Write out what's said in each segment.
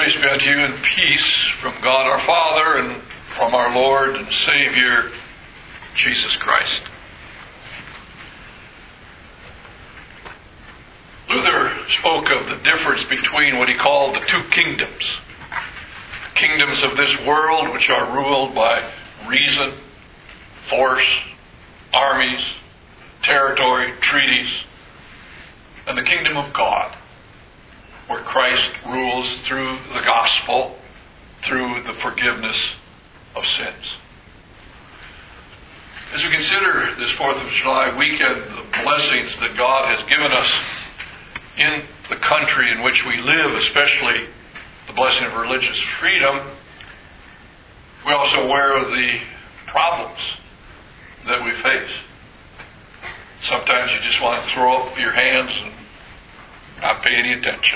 Grace be unto you and peace from God our Father and from our Lord and Savior, Jesus Christ. Luther spoke of the difference between what he called the two kingdoms. The kingdoms of this world, which are ruled by reason, force, armies, territory, treaties, and the kingdom of God, where Christ rules through the gospel, through the forgiveness of sins. As we consider this 4th of July weekend, the blessings that God has given us in the country in which we live, especially the blessing of religious freedom, we're also aware of the problems that we face. Sometimes you just want to throw up your hands and not pay any attention.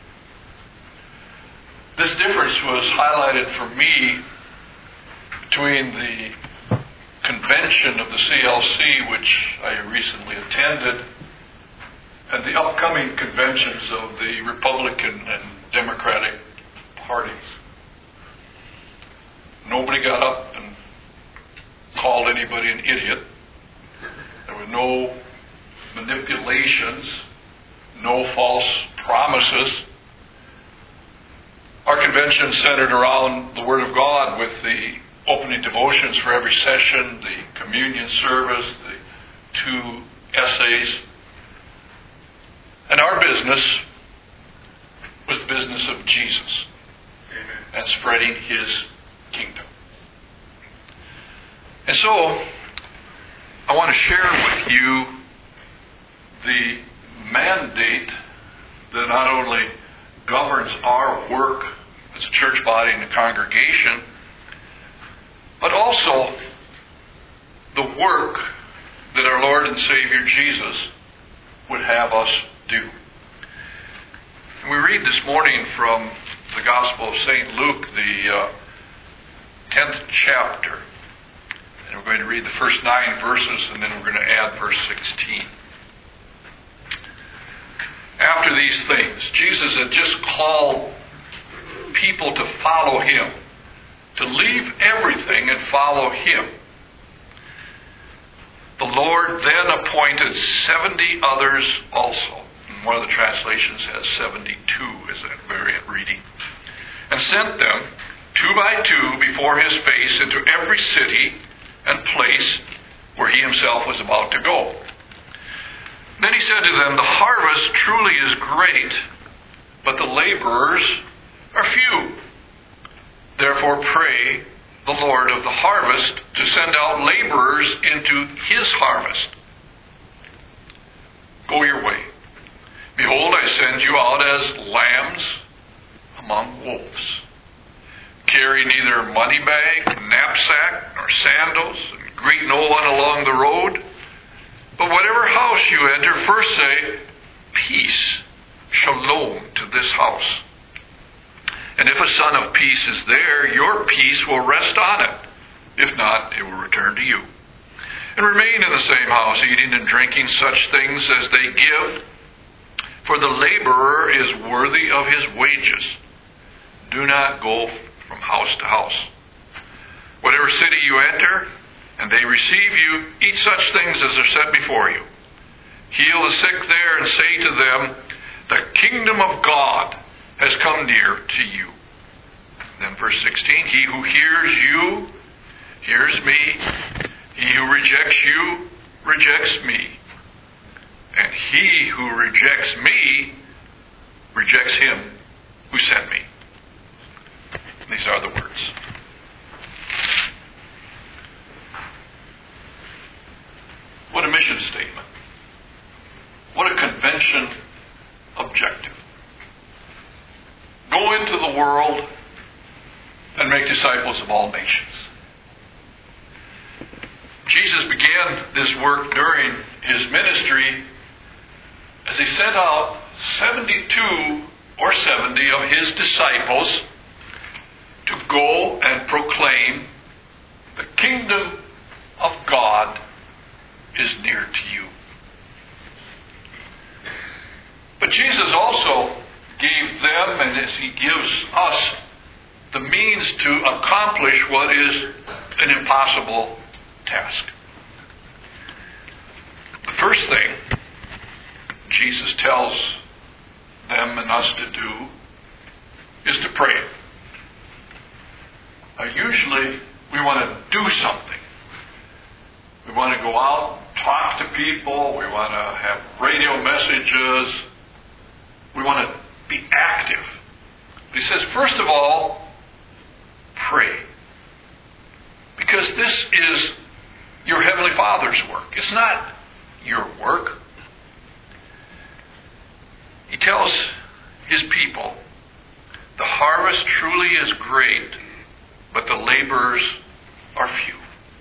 This difference was highlighted for me between the convention of the CLC, which I recently attended, and the upcoming conventions of the Republican and Democratic parties. Nobody got up and called anybody an idiot. There were no manipulations, no false promises. Our convention centered around the Word of God with the opening devotions for every session, the communion service, the 2 essays. And our business was the business of Jesus. Amen. And spreading His kingdom. And so, I want to share with you the mandate that not only governs our work as a church body and a congregation, but also the work that our Lord and Savior Jesus would have us do. And we read this morning from the Gospel of St. Luke, the 10th chapter. And we're going to read the first 9 verses, and then we're going to add verse 16. After these things, Jesus had just called people to follow Him, to leave everything and follow Him. The Lord then appointed 70 others also. And one of the translations has 72 as a variant reading. And sent them 2 by 2 before His face into every city and place where He Himself was about to go. Then He said to them, "The harvest truly is great, but the laborers are few. Therefore pray the Lord of the harvest to send out laborers into His harvest. Go your way. Behold, I send you out as lambs among wolves. Carry neither money bag, knapsack, nor sandals, and greet no one along the road. But whatever house you enter, first say, Peace, shalom to this house. And if a son of peace is there, your peace will rest on it. If not, it will return to you. And remain in the same house, eating and drinking such things as they give, for the laborer is worthy of his wages. Do not go from house to house. Whatever city you enter, and they receive you, eat such things as are set before you. Heal the sick there, and say to them, The kingdom of God has come near to you. Then verse 16, He who hears you, hears me. He who rejects you, rejects me. And he who rejects me, rejects Him who sent me. These are the words. What a mission statement. What a convention objective. Go into the world and make disciples of all nations. Jesus began this work during His ministry as He sent out 72 or 70 of His disciples to go and proclaim the kingdom of God is near to you. But Jesus also gave them them and as He gives us the means to accomplish what is an impossible task. The first thing Jesus tells them and us to do is to pray. Usually we want to do something. We want to go out, talk to people. We want to have radio messages. We want to be active. He says, first of all, pray. Because this is your Heavenly Father's work. It's not your work. He tells His people, the harvest truly is great, but the laborers are few.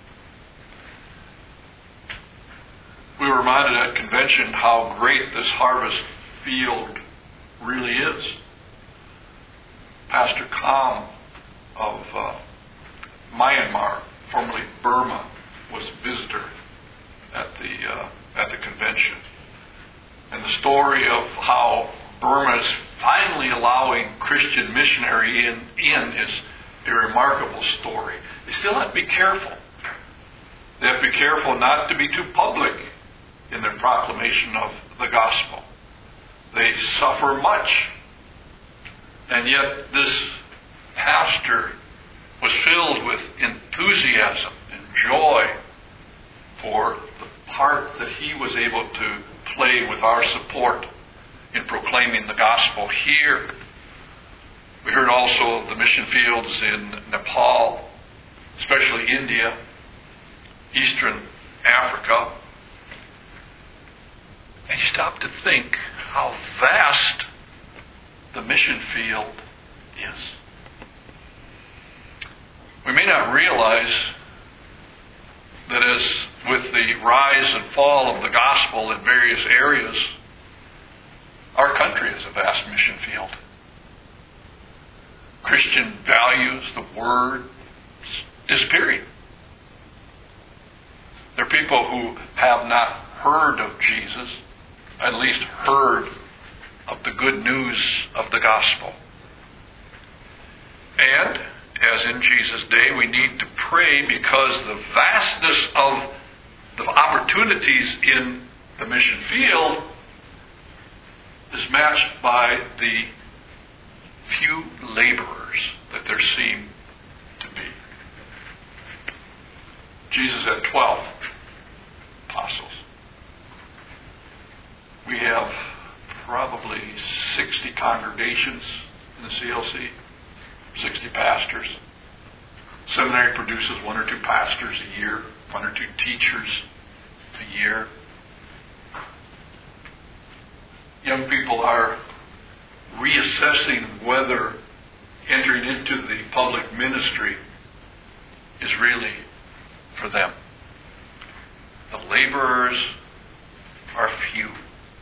We were reminded at convention how great this harvest field really is. Pastor Kam of Myanmar, formerly Burma, was a visitor at the convention. And the story of how Burma is finally allowing Christian missionary in is a remarkable story. They still have to be careful. They have to be careful not to be too public in their proclamation of the gospel. They suffer much. And yet this pastor was filled with enthusiasm and joy for the part that he was able to play with our support in proclaiming the gospel here. We heard also of the mission fields in Nepal, especially India, Eastern Africa. And you stop to think how vast the mission field is. We may not realize that as with the rise and fall of the gospel in various areas, our country is a vast mission field. Christian values, the Word, disappearing. There are people who have not heard of Jesus, at least heard of the good news of the gospel. And, as in Jesus' day, we need to pray because the vastness of the opportunities in the mission field is matched by the few laborers that there seem to be. Jesus had 12 apostles. We have probably 60 congregations in the CLC, 60 pastors. Seminary produces 1 or 2 pastors a year, 1 or 2 teachers a year. Young people are reassessing whether entering into the public ministry is really for them. The laborers are few.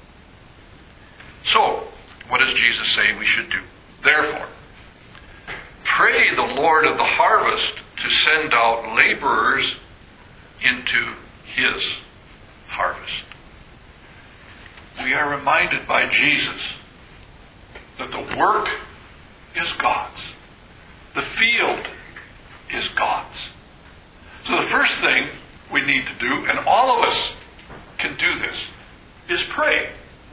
So, what does Jesus say we should do? Therefore, pray the Lord of the harvest to send out laborers into His harvest. We are reminded by Jesus that the work is God's. The field is God's. So the first thing we need to do, and all of us can do this, is pray.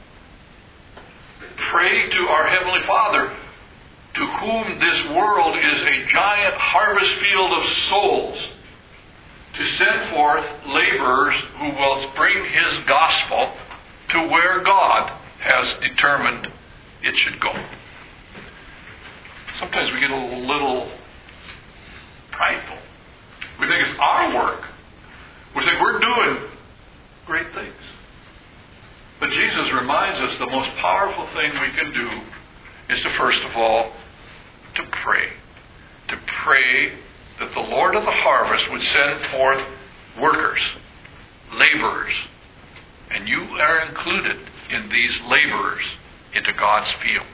Pray to our Heavenly Father, to whom this world is a giant harvest field of souls, to send forth laborers who will bring His gospel to where God has determined it should go. Sometimes we get a little prideful. We think it's our work. We think we're doing great things. But Jesus reminds us the most powerful thing we can do is to, first of all, to pray. To pray that the Lord of the harvest would send forth workers, laborers. And you are included in these laborers into God's field.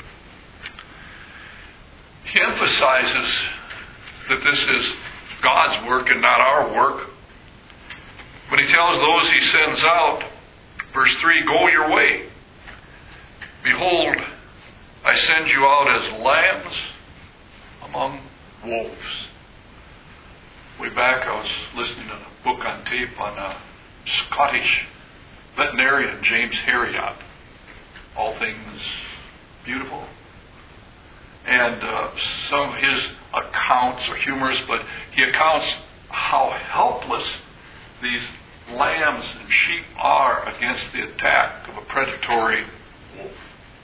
He emphasizes that this is God's work and not our work when He tells those He sends out, verse 3, go your way. Behold, I send send you out as lambs among wolves. Way back, I was listening to a book on tape on a Scottish veterinarian, James Herriot. All things beautiful. And some of his accounts are humorous, but he accounts how helpless these lambs and sheep are against the attack of a predatory wolf.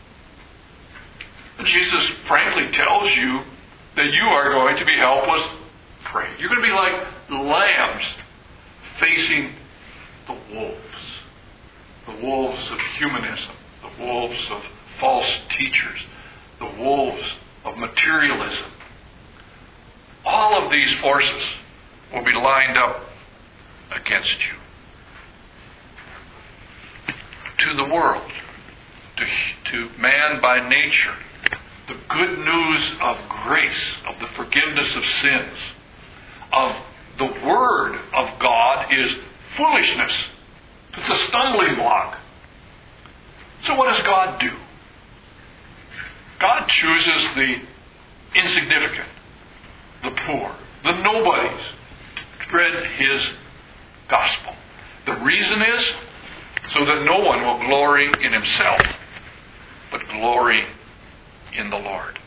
And Jesus frankly tells you that you are going to be helpless prey. You're going to be like lambs facing the wolves of humanism, the wolves of false teachers, the wolves of materialism. All of these forces will be lined up against you. To the world, to man by nature, the good news of grace, of the forgiveness of sins, of the Word of God is foolishness. It's a stumbling block. So what does God do? God chooses the insignificant, the poor, the nobodies to spread His gospel. The reason is so that no one will glory in himself, but glory in the Lord.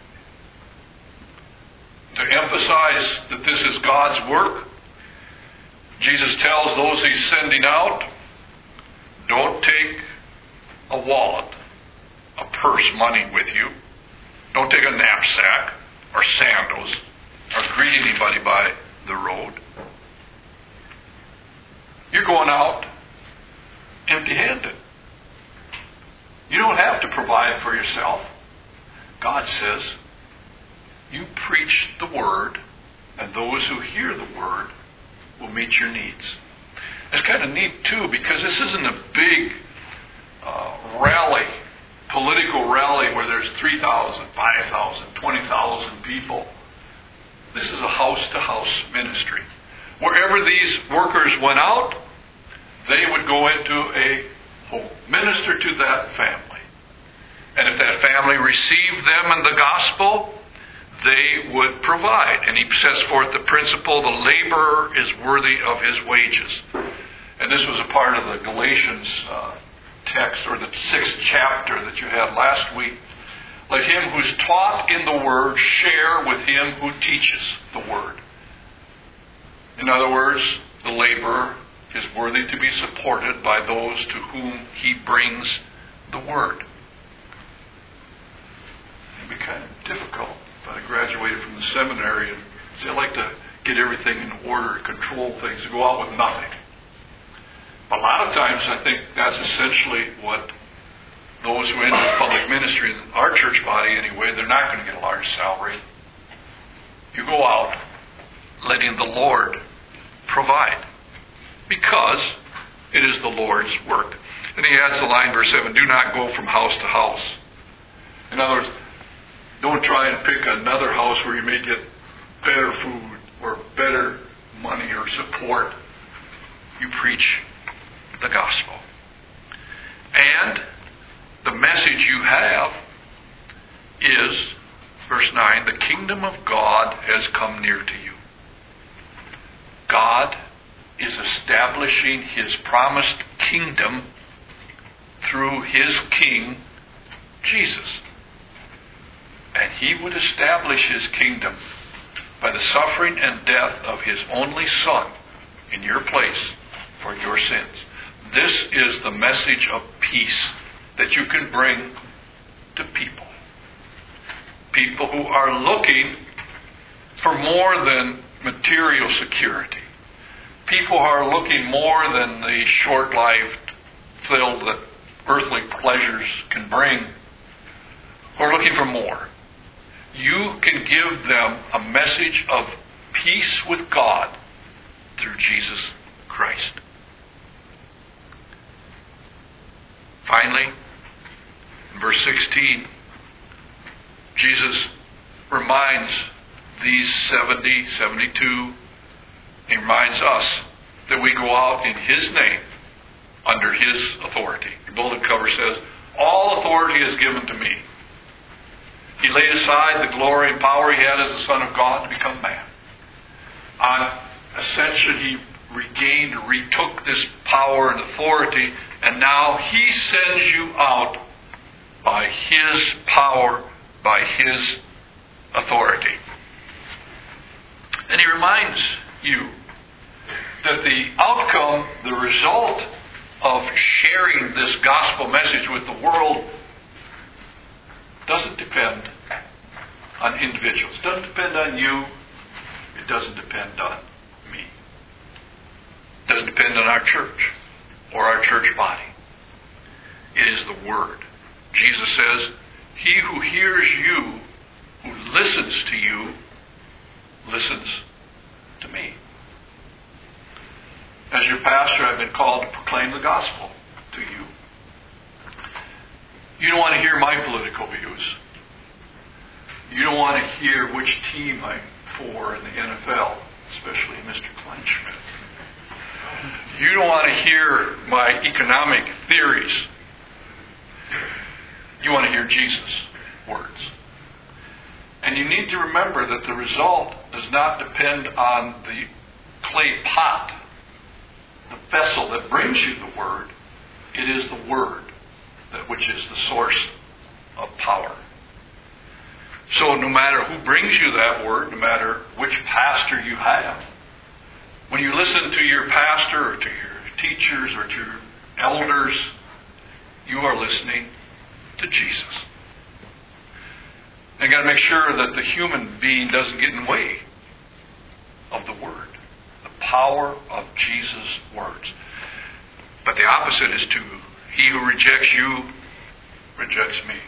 To emphasize that this is God's work, Jesus tells those He's sending out, don't take a wallet, a purse, money with you. Don't take a knapsack or sandals or greet anybody by the road. You're going out empty-handed. You don't have to provide for yourself. God says, you preach the Word, and those who hear the Word will meet your needs. It's kind of neat, too, because this isn't a big rally, political rally where there's 3,000, 5,000, 20,000 people. This is a house-to-house ministry. Wherever these workers went out, they would go into a home, minister to that family. And if that family received them in the gospel, they would provide. And he sets forth the principle, the laborer is worthy of his wages. And this was a part of the Galatians text, or the 6th chapter that you had last week. Let him who's taught in the Word share with him who teaches the Word. In other words, the laborer is worthy to be supported by those to whom he brings the Word. It'd be kind of difficult if I graduated from the seminary and say, I like to get everything in order, control things, to go out with nothing. But a lot of times I think that's essentially what those who enter public ministry, in our church body anyway, they're not going to get a large salary. You go out letting the Lord provide, because it is the Lord's work. And he adds the line, verse 7, do not go from house to house. In other words, don't try and pick another house where you may get better food or better money or support. You preach the gospel. And the message you have is, verse 9, the kingdom of God has come near to you. God is establishing His promised kingdom through His King, Jesus. And He would establish His kingdom by the suffering and death of His only Son in your place for your sins. This is the message of peace that you can bring to people. People who are looking for more than material security. People who are looking more than the short-lived thrill that earthly pleasures can bring. Who are looking for more. You can give them a message of peace with God through Jesus Christ. Finally, in verse 16, Jesus reminds these 70, 72, he reminds us that we go out in His name under His authority. The bulletin cover says, all authority is given to me. He laid aside the glory and power he had as the Son of God to become man. On ascension, he regained, retook this power and authority, and now he sends you out by his power, by his authority. And he reminds you that the outcome, the result of sharing this gospel message with the world doesn't depend on individuals. It doesn't depend on you. It doesn't depend on me. It doesn't depend on our church or our church body. It is the Word. Jesus says, he who hears you, who listens to you, listens to me. As your pastor, I've been called to proclaim the gospel to you. You don't want to hear my political views. You don't want to hear which team I'm for in the NFL, especially Mr. Kleinschmidt. You don't want to hear my economic theories. You want to hear Jesus' words. And you need to remember that the result does not depend on the clay pot, the vessel that brings you the Word. It is the Word which is the source of power. So no matter who brings you that Word, no matter which pastor you have, when you listen to your pastor or to your teachers or to your elders, you are listening to Jesus. And you got to make sure that the human being doesn't get in the way of the Word, the power of Jesus' words. But the opposite is true. He who rejects you rejects me.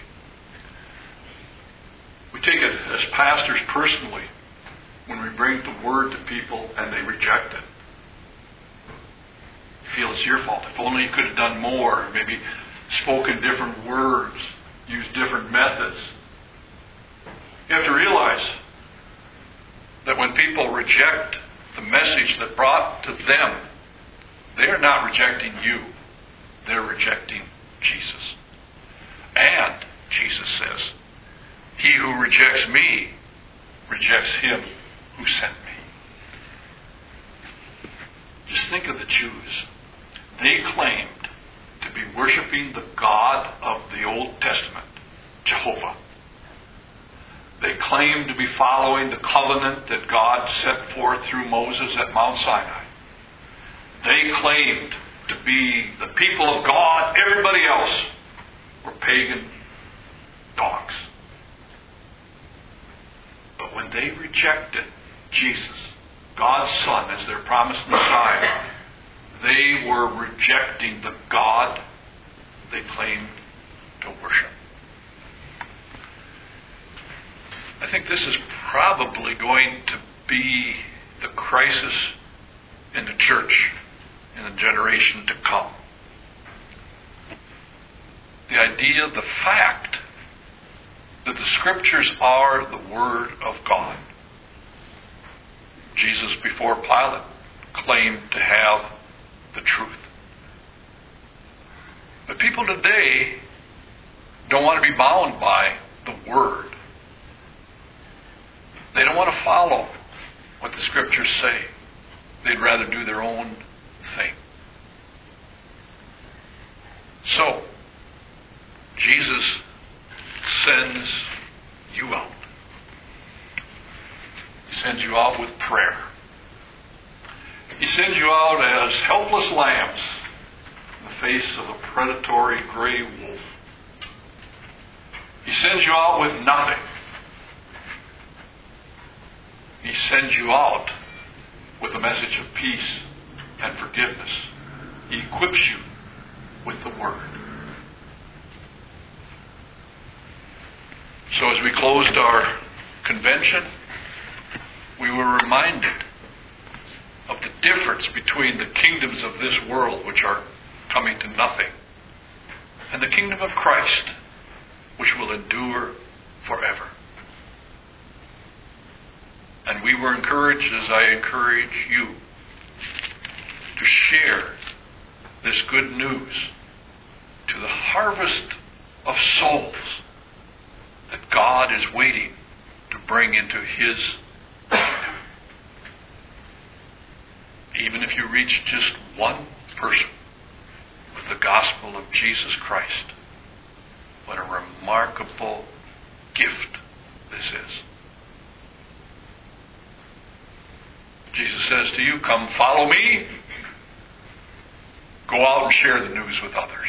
We take it as pastors personally when we bring the Word to people and they reject it. You feel it's your fault. If only you could have done more, maybe spoken different words, used different methods. You have to realize that when people reject the message that brought to them, they are not rejecting you. They're rejecting Jesus. And Jesus says, he who rejects me rejects him who sent me. Just think of the Jews. They claimed to be worshiping the God of the Old Testament, Jehovah. They claimed to be following the covenant that God set forth through Moses at Mount Sinai. They claimed to be the people of God. Everybody else were pagan dogs. But when they rejected Jesus, God's Son, as their promised Messiah, they were rejecting the God they claimed to worship. I think this is probably going to be the crisis in the church in the generation to come. The idea, the fact that the Scriptures are the Word of God. Jesus, before Pilate, claimed to have the truth. But people today don't want to be bound by the Word. They don't want to follow what the Scriptures say. They'd rather do their own thing. So, Jesus sends you out. He sends you out with prayer. He sends you out as helpless lambs in the face of a predatory gray wolf. He sends you out with nothing. He sends you out with a message of peace and forgiveness. He equips you with the Word. So as we closed our convention, we were reminded of the difference between the kingdoms of this world, which are coming to nothing, and the kingdom of Christ, which will endure forever. And we were encouraged, as I encourage you, to share this good news to the harvest of souls that God is waiting to bring into His kingdom. Even if you reach just one person with the gospel of Jesus Christ, what a remarkable gift this is. Jesus says to you, come follow me. Go out and share the news with others.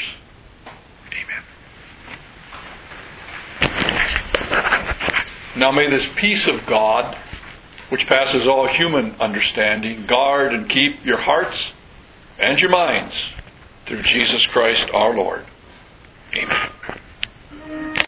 Amen. Now may this peace of God, which passes all human understanding, guard and keep your hearts and your minds through Jesus Christ our Lord. Amen.